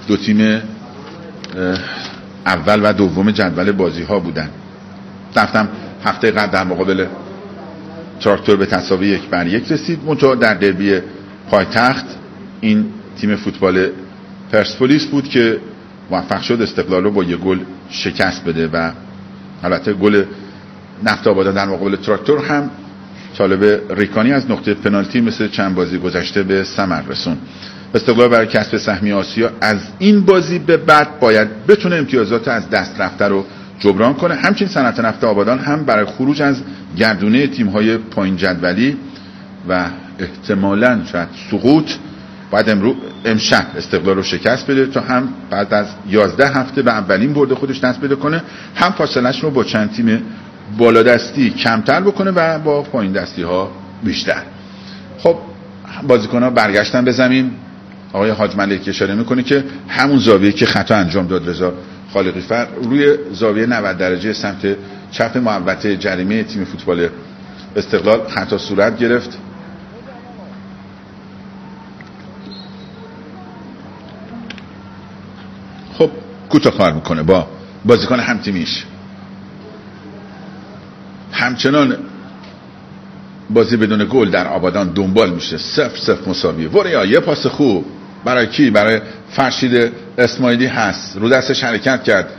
دو تیم اول و دوم جدول بازی ها بودن. رفتم هفته قبل در مقابل تراکتور به تساوی 1-1 رسید. منتها در دربی پایتخت این تیم فوتبال پرسپولیس بود که موفق شد استقلال رو با یه گل شکست بده و البته گل نفت آبادان در مقابل تراکتور هم طالب ریکانی از نقطه پنالتی مثل چند بازی گذشته به ثمر رسون. استقلال برای کسب سهمیه آسیا از این بازی به بعد باید بتونه امتیازات از دست رفته رو جبران کنه. همچنین صنعت نفت آبادان هم برای خروج از گردونه تیم‌های پایین جدولی و احتمالاً شاید سقوط باید امشب استقلال رو شکست بده تا هم بعد از 11 هفته به اولین برد خودش دست پیدا کنه، هم فاصله‌اش رو با چند تیم بالادستی کمتر بکنه و با پایین دستی ها بیشتر. خب بازیکن‌ها برگشتن به زمین. آقای حاج ملک اشاره میکنه که همون زاویه که خطا انجام داد رضا خالقی فر روی زاویه 90 درجه سمت چپ محوطه جریمه تیم فوتبال استقلال خطا صورت گرفت. خب کوتاه کار میکنه با بازیکن همتیمیش. همچنان بازی بدون گل در آبادان دنبال میشه. 0-0 مساویه. وریا یه پاس خوب برای کی؟ برای فرشید اسماعیلی هست، رو دستش حرکت کرد.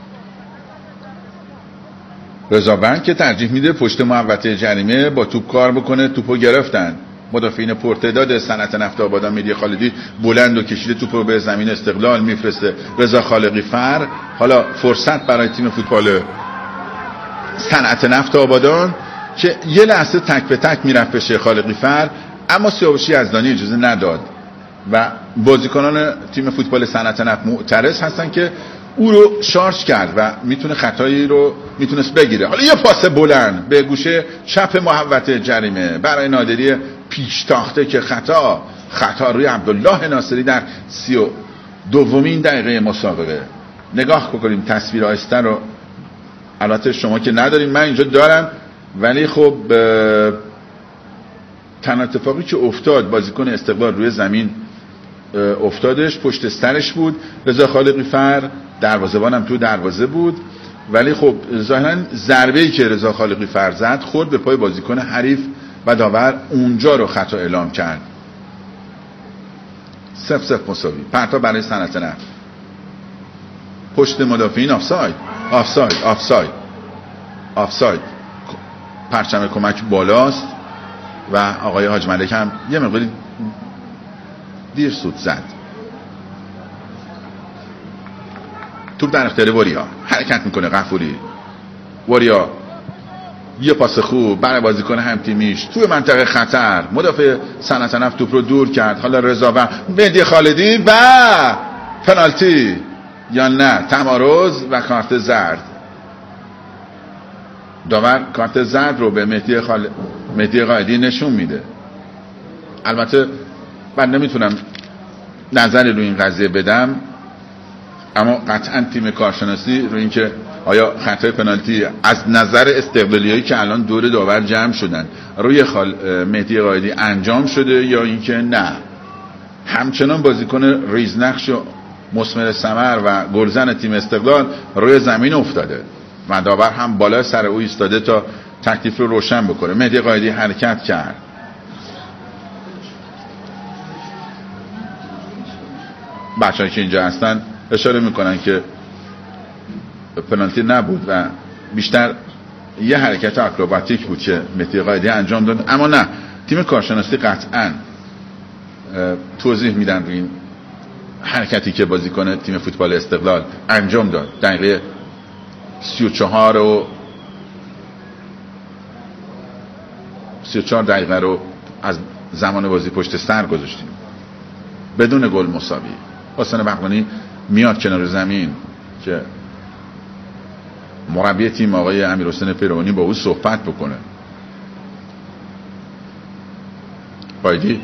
رضاوند که ترجیح میده پشت محوطه جریمه با توپ کار بکنه. توپو گرفتن مدافعین پرتعداد صنعت نفت آبادان. مهدی خالدی بلند و کشیده توپو به زمین استقلال میفرسته. رضا خالقی فر. حالا فرصت برای تیم فوتبال صنعت نفت آبادان که یه لحظه تک به تک میرفت به شیخ خالقی فر، اما سیاوش یزدانی اجازه نداد و بازیکنان تیم فوتبال صنعت نفت معترض هستن که او رو شارژ کرد و میتونه خطایی رو میتونست بگیره. حالا یه پاس بلند به گوشه چپ محوطه جریمه برای نادری پیشتاخته که خطا روی عبدالله ناصری در 32مین دقیقه مسابقه. نگاه بکنیم تصویر آهسته رو. البته شما که ندارین، من اینجا دارم، ولی خب تنها اتفاقی که افتاد بازیکن استقلال روی زمین افتادش پشت سرش بود. رضا خالقی فر دروازه‌بان هم تو دروازه بود، ولی خب ظاهرا ضربه‌ای که رضا خالقی فر زد خورد به پای بازیکن حریف و داور اونجا رو خطا اعلام کرد. 0-0 مساوی. پرتا برای صنعت نفت. پشت مدافعین آفساید. پرچم کمک بالاست و آقای حاج ملک هم یه مقداری دیر سود زد. توپ در اختیار وریا، حرکت میکنه غفوری. وریا یه پاس خوب برای بازیکن همتیمیش توی منطقه خطر. مدافع صنعت نفت توپ رو دور کرد. حالا رضا و مهدی خالدی و پنالتی یا نه تمارض و کارت زرد. داور کارت زرد رو به مهدی قائدی نشون میده. البته من نمیتونم نظری روی این قضیه بدم، اما قطعا تیم کارشناسی روی این که آیا خطای پنالتی از نظر استقلالیایی که الان دور داور جمع شدن روی مهدی قائدی انجام شده یا اینکه نه. همچنان بازیکن ریزنقش و مثمر ثمر و گلزن تیم استقلال روی زمین افتاده و داور هم بالا سر او ایستاده تا تکلیف رو روشن بکنه. مهدی قائدی حرکت کرد. بچه‌ای که اینجا هستن اشاره میکنن که پنالتی نبود و بیشتر یه حرکت آکروباتیک بود که مهدی قائدی انجام داد، اما نه، تیم کارشناسی قطعا توضیح میدن روی این حرکتی که بازیکن تیم فوتبال استقلال انجام داد. دقیقه 34 دقیقه رو از زمان بازی پشت سر گذاشتیم بدون گل مساوی. حسین بقبانی میاد کنار زمین که مربی تیم آقای امیرحسین پیروانی با او صحبت بکنه. قائدی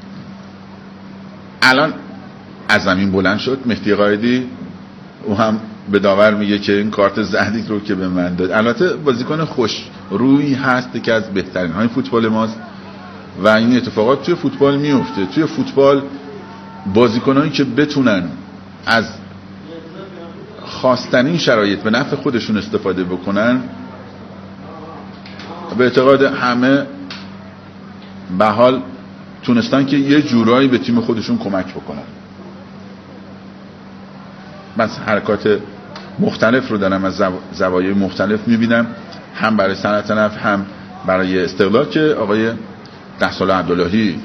الان از زمین بلند شد. مهدی قائدی او هم به داور میگه که این کارت زردی رو که به من داد. البته بازیکن خوش روی هست که از بهترین های فوتبال ماست و این اتفاقات توی فوتبال میفته. توی فوتبال بازیکنایی که بتونن از خواستنین شرایط به نفع خودشون استفاده بکنن، به اعتقاد همه به حال تونستن که یه جورایی به تیم خودشون کمک بکنن. من حرکات مختلف رو دارم از زوایای مختلف میبینم، هم برای صنعت نفت هم برای استقلال، که آقای 10 ساله عبداللهی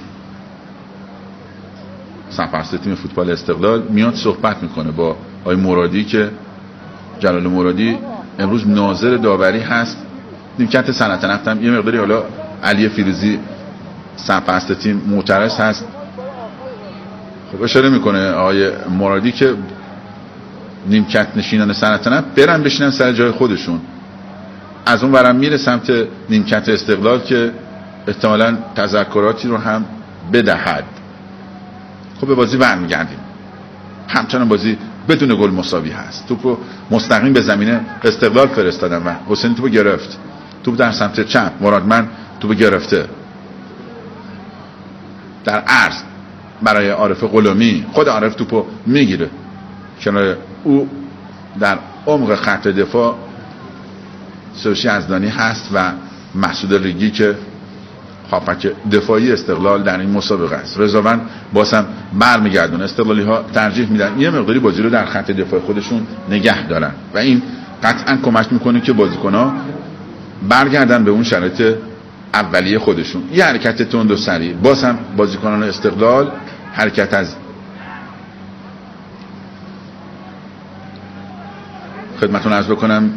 سرپرست تیم فوتبال استقلال میاد صحبت میکنه با آقای مرادی که جلال مرادی امروز ناظر داوری هست نیمکت صنعت نفت، هم یه مقداری حالا علی فیروزی سرپرست تیم معترض هست. خب اشاره میکنه آقای مرادی که نیمکت نشینان صنعت نفت برن بشینن سر جای خودشون، از اون ورم میره سمت نیمکت استقلال که احتمالاً تذکراتی رو هم بدهد. خب به بازی برمیگردیم، همچنان بازی بدون گل مساوی هست. توپو مستقیم به زمینه استقلال فرستادن و حسین توپو گرفت، توپ در سمت چپ، مرادمند توپو گرفته در عرض برای عارف غلامی، خود عارف توپو میگیره، کنار او در عمق خط دفاع سوشی ازدانی هست و مسعود ریگی که هافک دفاعی استقلال در این مسابقه است. رضاوند بازم برمیگردونه. استقلالی ها ترجیح میدن یه مقداری بازی رو در خط دفاع خودشون نگه دارن و این قطعا کمک میکنه که بازیکن‌ها برگردن به اون شرایط اولیه خودشون. یه حرکت تند و سریع، باز هم بازیکنان استقلال حرکت از خدمتون عرض بکنم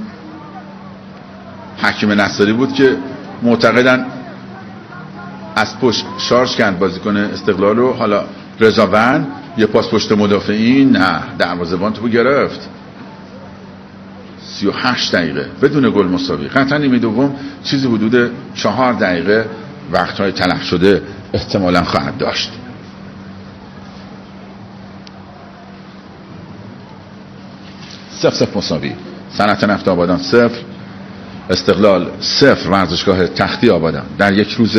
حکیم نصاری بود که معتقدن از پشت شارژ کرد بازیکن استقلال رو. حالا رضاوند یه پاس پشت مدافعین، نه دروازه‌بان توپو گرفت. 38 دقیقه بدون گل مساوی. قطعا نیمه دوم چیزی حدود 4 دقیقه وقت‌های تلف شده احتمالاً خواهد داشت. صفر مساوی. صنعت نفت آبادان 0 استقلال 0. ورزشگاه تختی آبادان در یک روز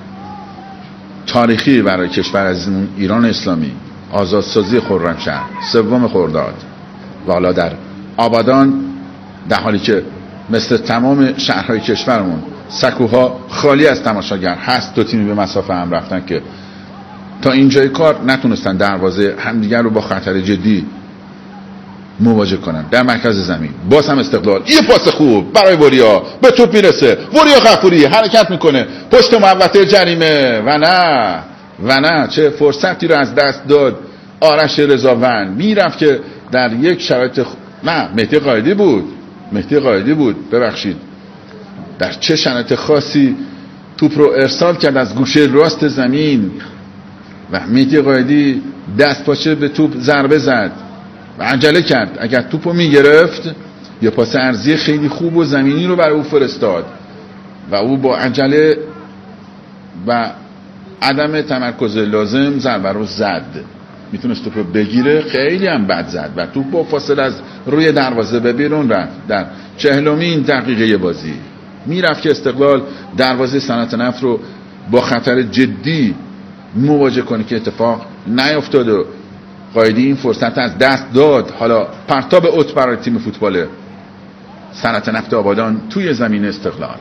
تاریخی برای کشور عزیزمون ایران اسلامی، آزادسازی خرمشهر 3 خرداد، و حالا در آبادان در حالی که مثل تمام شهرهای کشورمون سکوها خالی از تماشاگر هست، 2 تیمی به مسافه هم رفتن که تا اینجای کار نتونستن دروازه همدیگر رو با خطر جدی مواجه کنن. در مرکز زمین باز هم استقلال یه پاس خوب برای وریا، به توپ میرسه، وریا غفوری حرکت میکنه پشت محوطه جریمه و نه چه فرصتی رو از دست داد آرش رضاوند. میرفت که در یک شرایط نه مهدی قائدی بود ببخشید، در چه شرایط خاصی توپ رو ارسال کرد از گوشه راست زمین و مهدی قائدی دست پاچه به توپ ضربه زد و عجله کرد. اگر توپو میگرفت یه پاس عرضی خیلی خوب و زمینی رو برای او فرستاد و او با عجله و عدم تمرکز لازم ضربه رو زد. میتونست توپو بگیره، خیلی هم بد زد و توپ با فاصله از روی دروازه به بیرون رفت. در 40مین دقیقه بازی میرفت که استقلال دروازه صنعت نفت رو با خطر جدی مواجه کنه که اتفاق نیفتاد و قائدی این فرصت از دست داد. حالا پرتاب اوت برای تیم فوتبال صنعت نفت آبادان توی زمین استقلال.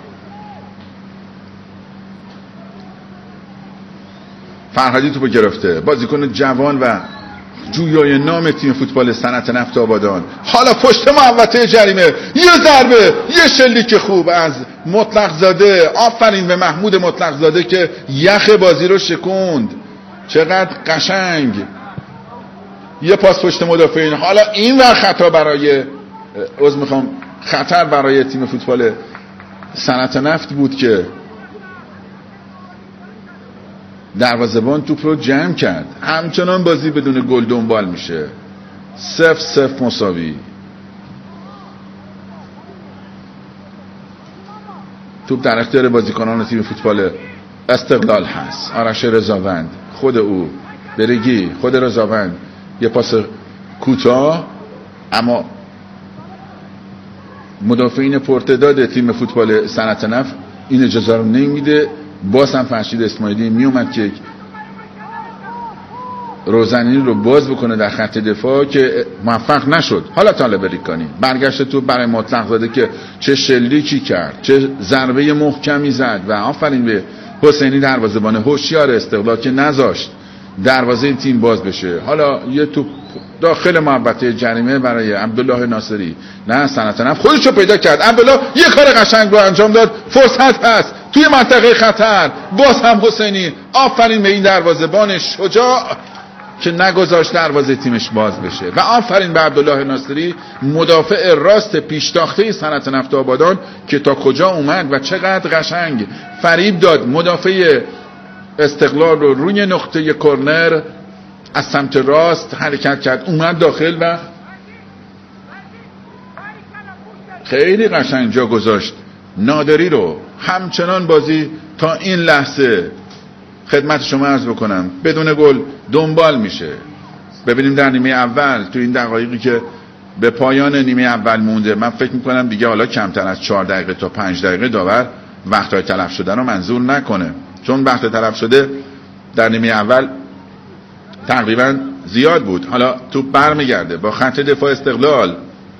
فرهادی توپو گرفته، بازیکن جوان و جویای نام تیم فوتبال صنعت نفت آبادان. حالا پشت محوطه جریمه یه ضربه، یه شلیک خوب از مطلق زاده. آفرین به محمود مطلق زاده که یخ بازی رو شکوند. چقدر قشنگ. یه پاس پشت مدافعین. حالا این ور خطر برای تیم فوتبال صنعت نفت بود که دروازه‌بان توپ رو جمع کرد. همچنان بازی بدون گل دنبال میشه. 0-0 مساوی. توپ در اختیار بازیکنان تیم فوتبال استقلال هست. آرش رضاوند، خود او، برگی، خود رضاوند، یه پاس کوتاه، اما مدافعین پرتداد تیم فوتبال صنعت نفت این اجازه رو نمیده. باز هم فرشید اسماعیلی میومد که روزنی رو باز بکنه در خط دفاع که موفق نشد. حالا طالب ریکانی برگشت تو برای مطلق زاده که چه شلیکی کرد، چه ضربه محکمی زد و آفرین به حسینی دروازه‌بان هوشیار استقلال که نذاشت دروازه تیم باز بشه. حالا یه توپ داخل محوطه جریمه برای عبدالله ناصری، نه صنعت نفت خودشو پیدا کرد. عبدالله یه کار قشنگ رو انجام داد، فرصت هست توی منطقه خطر، باز هم حسینی آفرین به این دروازه‌بان شجاع که نگذاشت دروازه تیمش باز بشه و آفرین به عبدالله ناصری مدافع راست پیشتاخته صنعت نفت آبادان که تا کجا اومد و چقدر قشنگ فریب داد مدافع استقلال رو روی نقطه کرنر از سمت راست حرکت کرد، اومد داخل و خیلی قشنگ جا گذاشت نادری رو. همچنان بازی تا این لحظه خدمت شما عرض بکنم بدون گل دنبال میشه. ببینیم در نیمه اول تو این دقایقی که به پایان نیمه اول مونده، من فکر میکنم دیگه حالا کمتر از 4 دقیقه تا 5 دقیقه داور وقتهای تلف شده رو منظور نکنه، چون وقت تلف شده در نیمه اول تقریبا زیاد بود. حالا توپ برمیگرده با خط دفاع استقلال،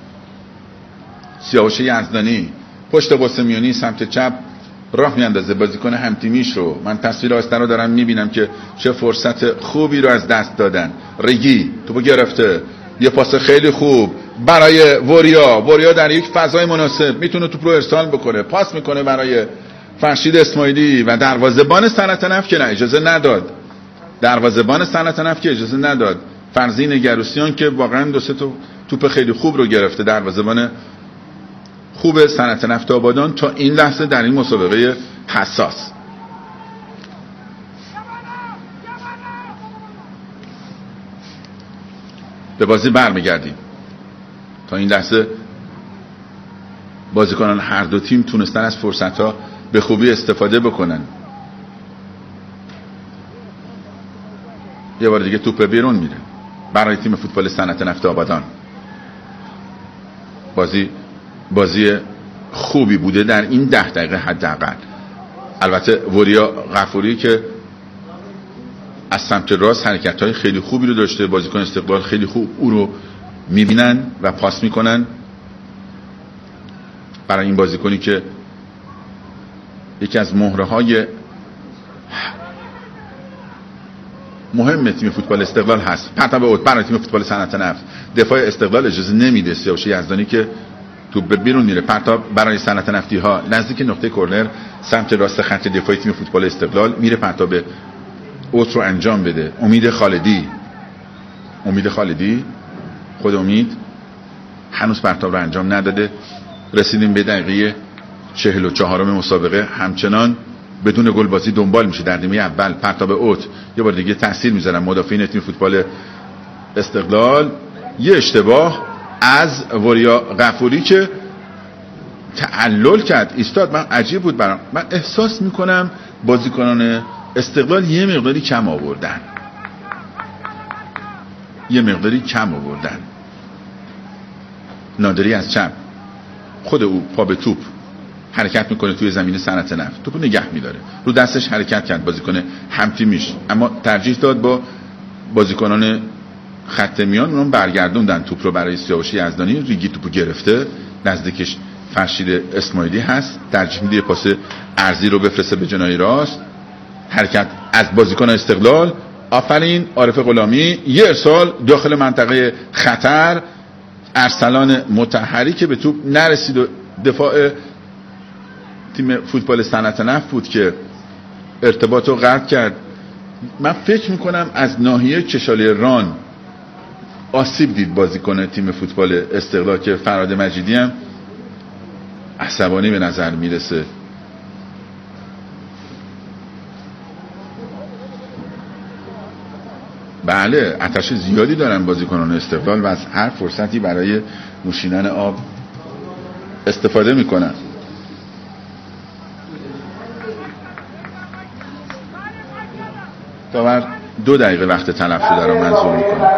سیاوش یزدانی پشت قاسمیانی سمت چپ راه میاندازه بازیکن همتیمیش رو. من تصویر آستن رو دارم میبینم که چه فرصت خوبی رو از دست دادن. ریگی توپو گرفته، یه پاس خیلی خوب برای وریا در یک فضای مناسب میتونه توپ رو ارسال بکنه، پاس میکنه برای فرشید اسماعیلی و دروازه‌بان صنعت نفت که نه اجازه نداد، دروازه‌بان صنعت نفت که اجازه نداد. فرزین گروسیان که واقعا 2-3 تا توپ خیلی خوب رو گرفته، دروازه‌بان خوب صنعت نفت آبادان تا این لحظه در این مسابقه حساس. به بازی برمیگردیم. تا این لحظه بازیکنان هر دو تیم تونستن از فرصت‌ها به خوبی استفاده بکنن. یه بار دیگه توپ بیرون میره برای تیم فوتبال صنعت نفت آبادان. بازی خوبی بوده در این 10 دقیقه حداقل. البته وریا غفوری که از سمت راست حرکت‌های خیلی خوبی رو داشته، بازیکن استقلال خیلی خوب او رو می‌بینن و پاس می‌کنن برای این بازیکنی که یکی از مهره‌های مهم تیم فوتبال استقلال هست. پرتاب اوت برای تیم فوتبال صنعت نفت. دفاع استقلال اجازه نمیده سیاوش یزدانی که توپ به بیرون میره. پرتاب برای صنعت نفتی ها نزدیک نقطه کرنر سمت راست خط دفاعی تیم فوتبال استقلال میره، پرتاب اوت رو انجام بده. امید خالدی خود امید هنوز پرتاب رو انجام نداده. رسیدیم به دقیقه 44 مسابقه، همچنان بدون گل بازی دنبال میشه. در نیمه اول پرتاب اوت یه بار دیگه تاثیر میذارن مدافعین تیم فوتبال استقلال. یه اشتباه از وریا غفوری که تعلل کرد، ایستاد. من عجیب بود برام. من احساس میکنم بازیکنان استقلال یه مقداری کم آوردن. نادری از چپ، خود او پا به توپ حرکت میکنه توی زمین صنعت نفت، توپو نگه میداره، رو دستش حرکت کرد بازیکن همتیمیش، اما ترجیح داد با بازیکنان خط میان اونم برگردوندن توپ رو برای سیاوش یزدانی. ریگی توپو گرفته، نزدیکش فرشید اسماعیلی هست، ترجیح میده پاس عرضی رو بفرسته به جناح راست. حرکت از بازیکن استقلال، آفرین عارف غلامی، یه ارسال داخل منطقه خطر. ارسلان مطهری که به توپ نرسید و دفاع تیم فوتبال صنعت نفت بود که ارتباط رو قطع کرد. من فکر میکنم از ناحیه چشاله ران آسیب دید بازیکن تیم فوتبال استقلال که فراد مجیدی هم عصبانی به نظر میرسه. بله، آتش زیادی دارن بازیکنان استقلال و از هر فرصتی برای نوشیدن آب استفاده میکنن. داور 2 دقیقه وقت تلف شده رو منظور میکنه.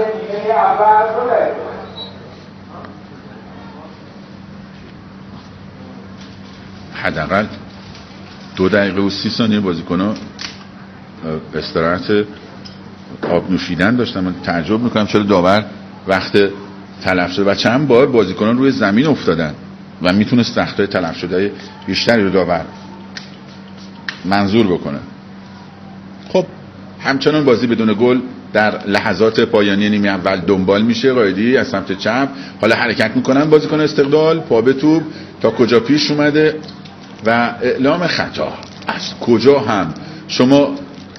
حداقل 2 دقیقه و 30 ثانیه بازیکن‌ها استراحت آب نوشیدن داشتم. من تعجب میکنم چرا داور وقت تلف شده و چند بار بازیکنان روی زمین افتادن و میتونست وقتای تلف شده بیشتری رو داور منظور بکنه. خب همچنان بازی بدون گل در لحظات پایانی نیمه اول دنبال میشه. قائدی از سمت چپ حالا حرکت میکنن بازیکن استقلال، پا به توپ تا کجا پیش اومده و اعلام خطا. از کجا هم شما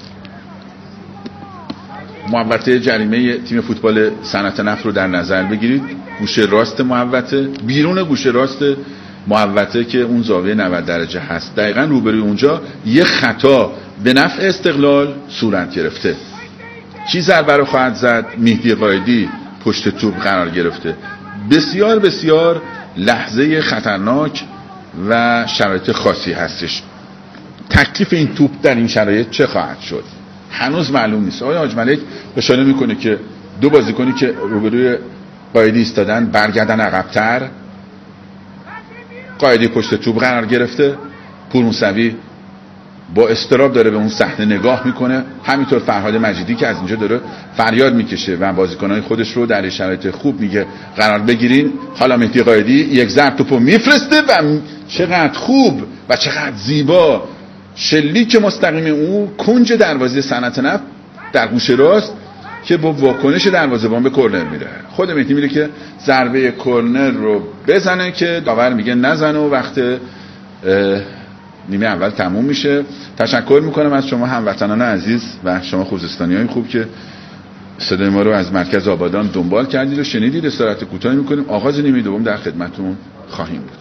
محوطه جریمه تیم فوتبال صنعت نفت رو در نظر بگیرید، گوشه راست محوطه، بیرون گوشه راست محوطه که اون زاویه 90 درجه هست، دقیقاً روبروی اونجا یه خطا به نفع استقلال صورت گرفته. کی ضربه رو خواهد زد؟ مهدی قائدی پشت توپ قرار گرفته. بسیار بسیار لحظه خطرناک و شرایط خاصی هستش. تکلیف این توپ در این شرایط چه خواهد شد هنوز معلوم نیست. آقای حاج ملک اشاره میکنه که دو بازیکنی که روبروی قائدی ایستادن برگردن عقب‌تر. قائدی پشت توپ قرار گرفته، پور موسوی با اضطراب داره به اون صحنه نگاه میکنه، همینطور فرهاد مجیدی که از اینجا داره فریاد میکشه و بازیکنای خودش رو در شرایط خوب میگه قرار بگیرین. حالا مهدی قائدی یک ضرب توپو میفرسته و چقدر خوب و چقدر زیبا شلیک مستقیم او کنج دروازه صنعت نفت در گوشه راست که با واکنش دروازه‌بان به کرنر میره. خود مهدی میره که ضربه کرنر رو بزنه که داور میگه نزنه و وقت نیمه اول تموم میشه. تشکر میکنم از شما هموطنان عزیز و شما خوزستانیای خوب که صدای ما رو از مرکز آبادان دنبال کردید و شنیدید. استراحت کوتاهی میکنیم، آغاز نیمه دوم در خدمتتون خواهیم بود.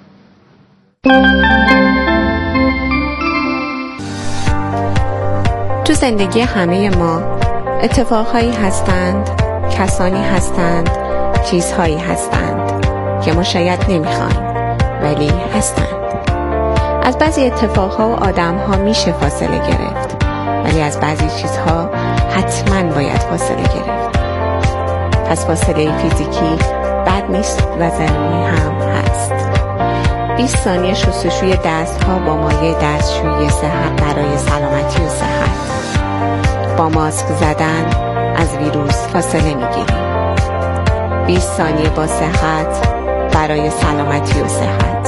تو زندگی همه ما اتفاقهایی هستند، کسانی هستند، چیزهایی هستند که ما شاید نمیخوایم ولی هستند. از بعضی اتفاقها و آدمها میشه فاصله گرفت ولی از بعضی چیزها حتما باید فاصله گرفت. پس فاصله فیزیکی بد نیست و ضروری هم هست. 20 ثانیه شستشوی دستها با مایع دستشویی صحت برای سلامتی و صحت. با ماسک زدن از ویروس فاصله میگیریم. 20 ثانیه با صحت برای سلامتی و صحت.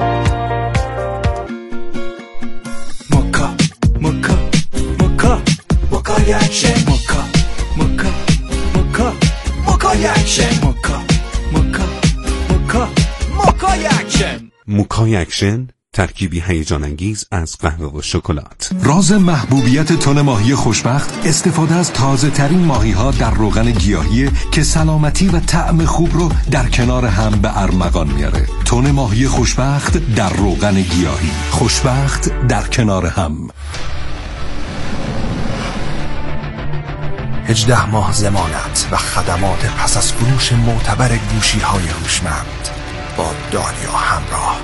موکا موکا موکا موکا یکشن موکا موکا موکا موکا یکشن موکا موکا موکا موکا یکشن. موکا یکشن ترکیبی هیجان انگیز از قهوه و شکلات. راز محبوبیت تن ماهی خوشبخت استفاده از تازه ترین ماهی ها در روغن گیاهی که سلامتی و طعم خوب رو در کنار هم به ارمغان میاره. تن ماهی خوشبخت در روغن گیاهی، خوشبخت در کنار هم. 18 ماه ضمانت و خدمات پس از فروش معتبر گوشی های هوشمند با دالیا همراه.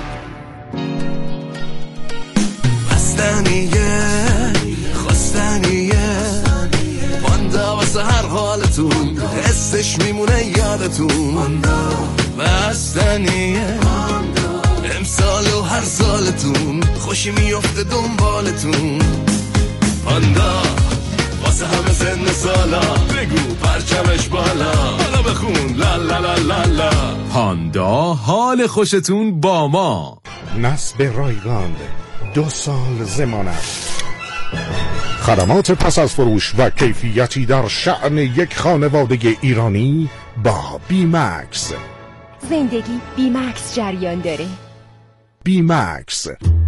خواستنیه پاندا واسه هر حالتون حسش میمونه یادتون. بستنیه امسال و هر سالتون خوشی میفته دنبالتون. پاندا واسه همه سن سالا بگو پرچمش بالا حالا بخون لا لا لا لا لا. پاندا حال خوشتون با ما. نصب رایگان 2 سال ضمانت. خدمات پس از فروش و کیفیتی در شأن یک خانواده ایرانی با بیمکس. زندگی بیمکس جریان داره. بیمکس.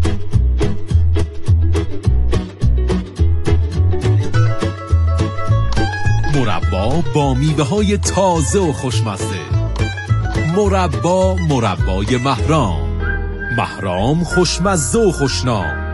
مربا با میوه‌های تازه و خوشمزه. مربای مهرام خوشمزه و خوشنام.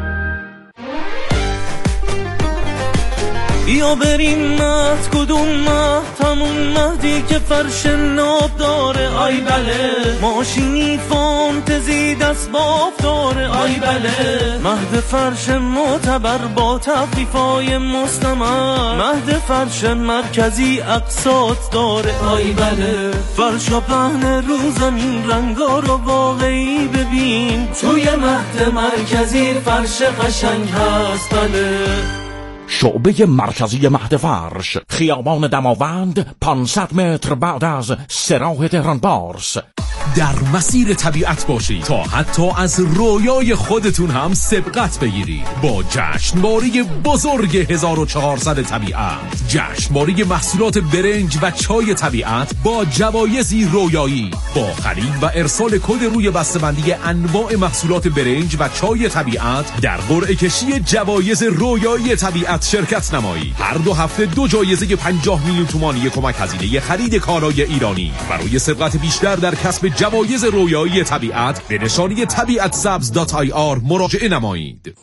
بیا بریم مهد کدوم مهد همون مهدی که فرش ناب داره. آی بله ماشینی فانتزی دست باف داره. آی بله مهد فرش معتبر با تخفیفای مستمر. مهد فرش مرکزی اقساط داره. آی بله فرشا پهن رو زمین رنگا رو واقعی ببین. توی مهد مرکزی فرش قشنگ هست. بله شعبه مرکزی مهد فرش، خیابان دماوند، 500 متر بعد از سراح تهران بارس. در مسیر طبیعت باشید تا حتی از رویای خودتون هم سبقت بگیرید با جشنواره بزرگ 1400 طبیعت. جشنواره محصولات برنج و چای طبیعت با جوایزی رویایی. با خرید و ارسال کد روی بسته‌بندی انواع محصولات برنج و چای طبیعت در قرعه کشی جوایز رویایی طبیعت شرکت نمایید. هر 2 هفته 2 جایزه 50 میلیون تومانی کمک هزینه خرید کالای ایرانی. برای سبقت بیشتر در کسب جوایز رویایی طبیعت به نشانی tabiatsabz.ir مراجعه نمایید.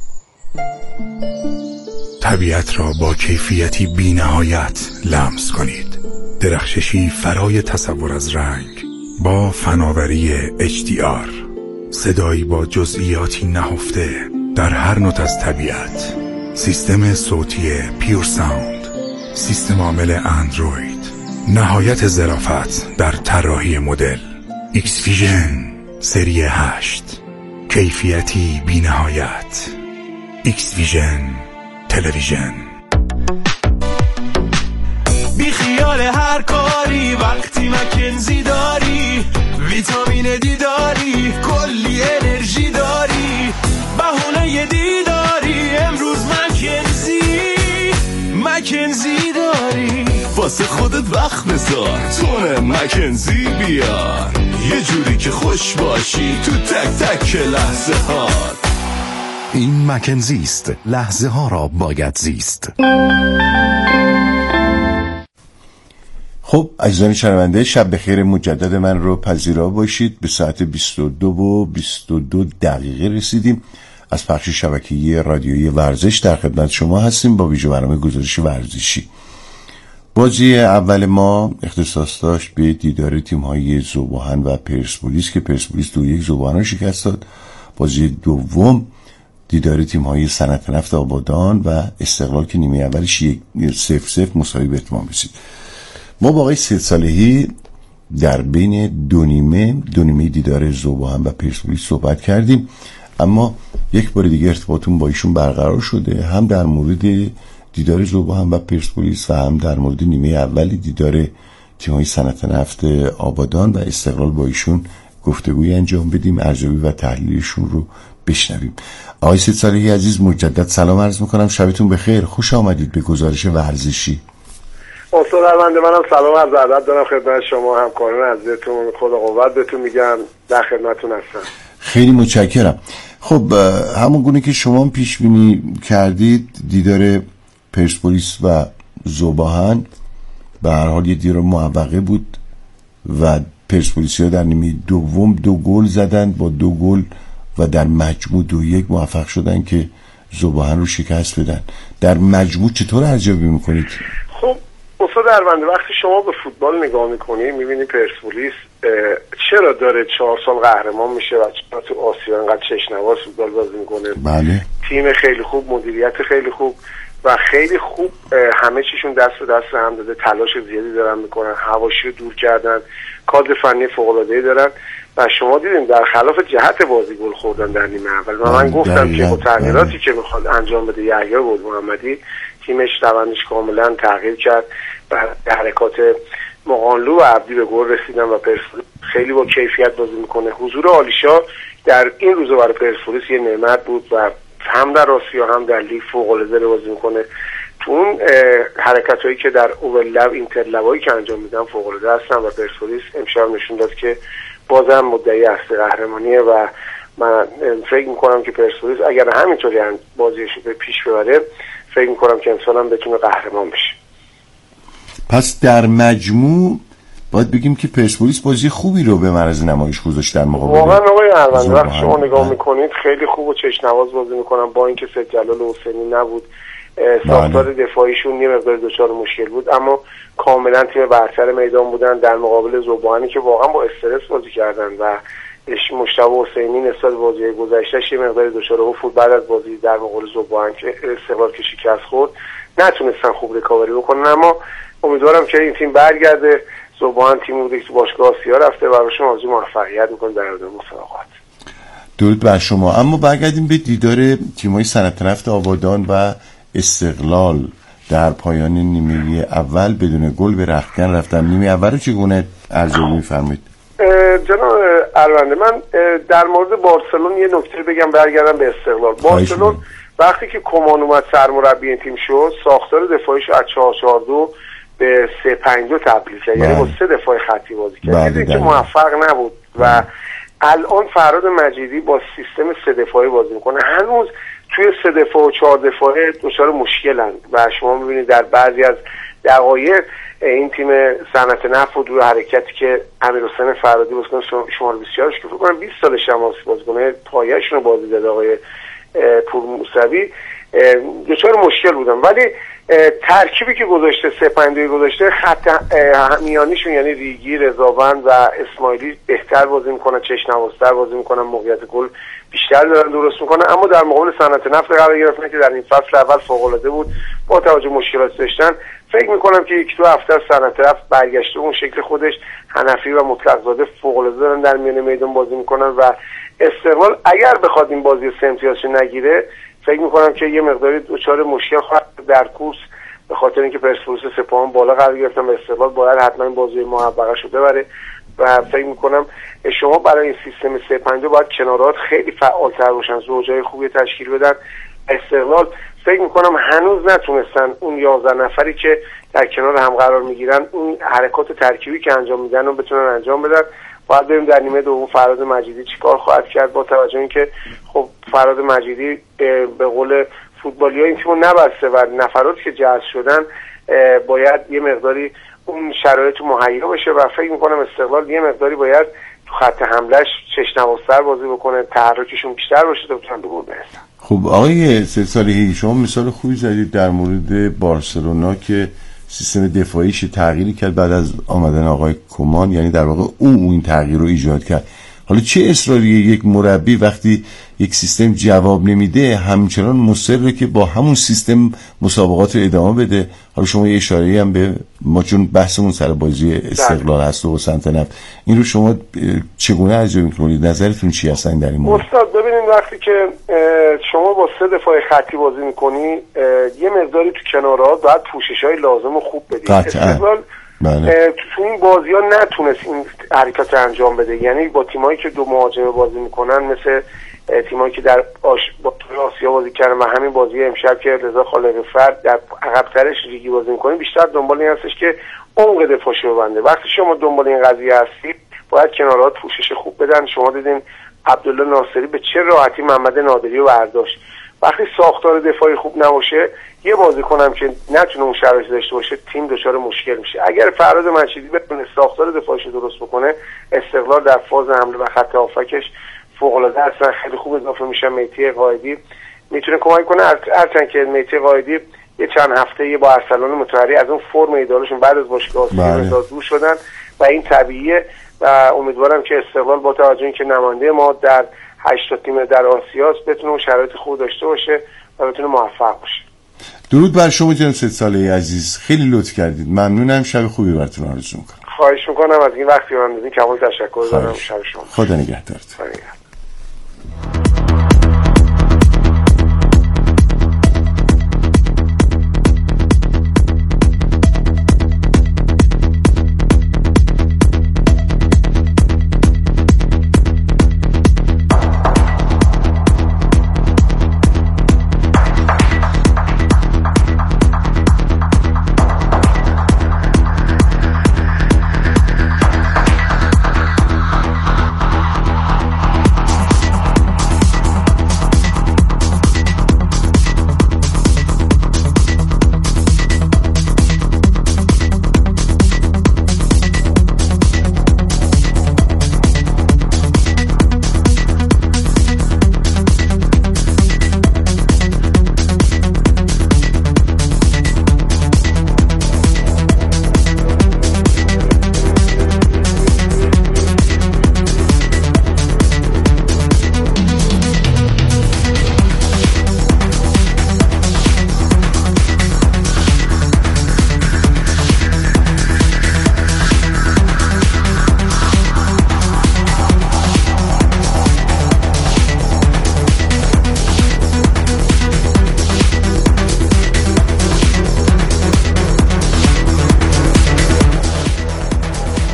طبیعت را با کیفیتی بی نهایت لمس کنید. درخششی فرای تصور از رنگ با فناوری HDR. صدایی با جزئیاتی نهفته در هر نوت از طبیعت. سیستم صوتی پیور ساوند، سیستم عامل اندروید، نهایت ظرافت در طراحی مدل. ایکس ویژن سری 8، کیفیتی بی نهایت. ایکس ویژن تلویزیون. بی خیال هر کاری وقتی مکنزی داری، ویتامین دی داری، کلی انرژی داری، بهونه دیداری، امروز مکنزی داری. واسه خودت وقت بذار، تونه مکنزی بیار، یه جوری که خوش باشی تو تک تک لحظه ها. این مکنزی است، لحظه ها را باید زیست. خب عزیزان شنونده، شب بخیر مجدد من رو پذیرا باشید. به ساعت 22:22 رسیدیم. از پخش شبکه‌ای رادیویی ورزش در خدمت شما هستیم با ویژه برنامه گزارش ورزشی. بازی اول ما اختصاص داشت به دیدار تیم‌های ذوب‌آهن و پرسپولیس که پرسپولیس 2-1 ذوب‌آهن را شکست داد. بازی دوم دیدار تیم‌های صنعت نفت آبادان و استقلال که نیمه اولش 0-0 مساوی به اتمام رسید. ما با آقای سید صالحی در بین دو نیمه دیدار ذوب‌آهن و پرسپولیس صحبت کردیم، اما یک بار دیگه ارتباطمون با ایشون برقرار شده، هم در مورد دیدار ذوب‌آهن و پرسپولیس و هم در مورد نیمه اولی دیدار تیم‌های صنعت نفت آبادان و استقلال با ایشون گفتگوی انجام بدیم، ارزیابی و تحلیلشون رو بشنویم. آقای سید صالحی عزیز مجدد سلام عرض میکنم، شبتون بخیر، خوش آمدید به گزارش ورزشی. استاد ارمنده، منم سلام عرض ادب دارم خدمت شما، همکاران عزیزتون، خدا قوت بهتون میگم، در خدمتتون هستم. خیلی متشکرم. خب همون گونه که شما پیش بینی کردید دیدار پرسپولیس و ذوب‌آهن به هر حال یه دیدار موفقه بود و پرسپولیسی‌ها در نیمه دوم 2 گل زدن، با 2 گل و در مجموع 2-1 موفق شدن که ذوب‌آهن رو شکست بدن. در مجموع چطور ارزیابی میکنید؟ خب استاد ارمنده، وقتی شما به فوتبال نگاه میکنی میبینی پرسپولیس چرا داره 4 سال قهرمان میشه و چرا تو آسیا انقدر چشنواز فوتبال بازی میکنه. بله. تیم خیلی خوب، مدیریت خیلی خوب و خیلی خوب، همه چیشون دست به دست هم داده، تلاش زیادی دارن میکنن، حواشی رو دور کردن، کادر فنی فوق العاده دارن و شما دیدیم در خلاف جهت بازی گل خوردن در نیمه اول و من گفتم که با تغییراتی که میخواد انجام بده یحیی گل‌محمدی تیمش روندش کاملا تغییر کرد و حرکات مقانلو و عبدی به گل رسیدن و پرسپولیس خیلی با کیفیت بازی میکنه. حضور آلیشا در این روزا برای پرسپولیس یه نعمت بود و هم در آسیا هم در لیگ فوق‌العاده بازی میکنه. تو اون حرکتایی که در اول اینترلوایی که انجام میدن فوق‌العاده هستن و پرسپولیس امشب نشون داد که بازم مدعی اصلی قهرمانیه و من فکر میکنم که پرسپولیس اگر همینطوری بازیش به پیش ببره فکر میکنم که امسال هم بتونه قهرمان بشه. پس در مجموع باید بگیم که پرسپولیس بازی خوبی رو به معرض نمایش گذاشت در مقابل. واقعا آقای ارمنده وقتی شما نگاه میکنید خیلی خوب و چشم‌نواز بازی میکنن، با اینکه سید جلال حسینی نبود، ساختار دفاعیشون یه مقدار دچار مشکل بود، اما کاملا تیم برتر میدان بودن در مقابل ذوب‌آهنی که واقعا با استرس بازی کردن و مجتبی حسینی نسبت بازی گذشته‌اش یه مقدار دچار افت بعد از بازی در مقابل ذوب‌آهن که استقلال که شکست خورد نتونستن خوب ریکاوری بکنن، اما امیدوارم که این تیم برگرده. ذوب‌آهن تیم بوده که تو باشگاه آسیا رفته و براشون آرزوی موفقیت می‌کنه در ادامه مسابقات. درود بر شما. اما برگردیم به دیدار تیم‌های صنعت نفت آبادان و استقلال در پایان نیمه اول بدون گل به رختکن رفتن. نیمه اول رو چگونه ارزیابی می‌فرمایید؟ جناب الونده، من در مورد بارسلون یه نکته بگم، برگردم به استقلال. بارسلون وقتی که کمان اومد سرمربی این تیم شد، ساختار دفاعیش از 4-4-2 به 3-5-2 تبدیل کرد، یعنی با 3 دفاع خطی بازی کرد. این که موفق نبود و الان فراد مجیدی با سیستم 3 دفاعی بازی میکنه. هنوز توی 3 دفاع و 4 دفاعه دچار مشکلن و شما میبینید در بعضی از دقایق این تیم صنعت نفت و دور حرکتی که امیرحسین فرادی بازیکن شماره 24 که فکر کنم 20 سالش هم بازیکن پایه‌شون رو بازی داده آقای پور موسوی، دچار مشکل بودن. ولی ترکیبی که گذاشته 3-5-2 گذاشته، خط میانیشون یعنی ریگی، رضاوند و اسماعیلی بهتر بازی میکنن، چشم‌نوازتر بازی میکنن، موقعیت گل بیشتر دارن درست میکنن. اما در مقابل صنعت نفت قرار گرفتن که در این فصل اول فوق‌العاده بود، با توجه مشکلات داشتن. فکر میکنم که 1-2 هفته از صنعت نفت برگشته اون شکل خودش. حنفی و مطلق زاده فوق‌العاده دارن در میان میدان بازی میکنن و استقلال اگر بخواد این بازی 3 امتیازش نگیره، فکر میکنم که یه مقداری دچار مشکل خواهد در کورس، به خاطر اینکه پرسپولیس سپاهان بالا قرار گرفتن و استقلال باید حتما این بازی موفقه شده ببره و فکر میکنم شما برای این سیستم 3-5-2 باید کنارات خیلی فعالتر باشن، زوجای خوبی تشکیل بدن. استقلال فکر میکنم هنوز نتونستن اون 11 نفری که در کنار هم قرار میگیرن اون حرکات ترکیبی که انجام میدن رو بتونن انجام بدن. باید بریم در نیمه دوم فراد مجیدی چیکار خواهد کرد، با توجه اینکه خب فراد مجیدی به قول فوتبالی‌ها این تیمو نبسته و نفراتی که جذب شدن باید یه مقداری اون شرایط مهیا بشه و فکر میکنم استقلال یه مقداری باید تو خط حملهش چشم‌نوازتر بازی بکنه، تحرکشون بیشتر باشه تا بتونن به گل برسن. خب آقای صالحی، شما مثال خوبی زدید در مورد بارسلونا که سیستم دفاعیش تغییری کرد بعد از آمدن آقای کومان، یعنی در واقع این تغییر رو ایجاد کرد. حالا چه اصراریه یک مربی وقتی یک سیستم جواب نمیده همچنان مصره که با همون سیستم مسابقات رو ادامه بده؟ حالا شما یه اشاره‌ای هم به ما، چون بحثمون سر بازی استقلال هست و صنعت نفت، این رو شما چگونه ارزیابی می‌کنید؟ نظرتون چی هستن در این مورد؟ استاد ببینید، وقتی که شما با 3 دفاع خطی بازی می‌کنی، یه مقداری تو کنارات باید پوشش‌های لازم رو خوب بدید. استقلال تو این بازی‌ها نتونست این حرکات انجام بده، یعنی با تیمایی که 2 مهاجم بازی میکنن، مثل تیمایی که در با آسیا بازی کردن و همین بازی امشب که رضا خالق‌فرد در عقب‌ترش ریگی بازی میکنه، بیشتر دنبال این هستش که عمق دفاعش رو ببنده. وقتی شما دنبال این قضیه هستید باید کنارات پوشش خوب بدن. شما دیدین عبدالله ناصری به چه راحتی محمد نادری رو برداشت. وقتی ساختار دفاعی خوب نباشه، یه بازیکنم که نتونه اون شرایط داشته باشه، تیم دچار مشکل میشه. اگر فراد مجیدی بتونه ساختار دفاعیش رو درست بکنه، استقلال در فاز حمله و خط هافکش فوق‌العاده اصلا خیلی خوب اضافه میشه. مهدی قائدی میتونه کمک کنه، هرچند که مهدی قائدی یه چند هفته با ارسلان مطهری از اون فرم ایدالشون بعد از باشگاه آسیا دور شدن و این طبیعیه و امیدوارم که استقلال با توجه اینکه نماینده ما در 8 تیم در آسیاست بتونه اون شرایط خوب داشته باشه و بتونه موفق باشه. درود بر شما جناب صالحی عزیز، خیلی لطف کردید. ممنونم، شب خوبی براتون آرزو می‌کنم. خواهش می‌کنم از این وقتی من دادین، کامل تشکر دارم. شب شما خدا نگهدارت.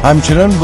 همچنان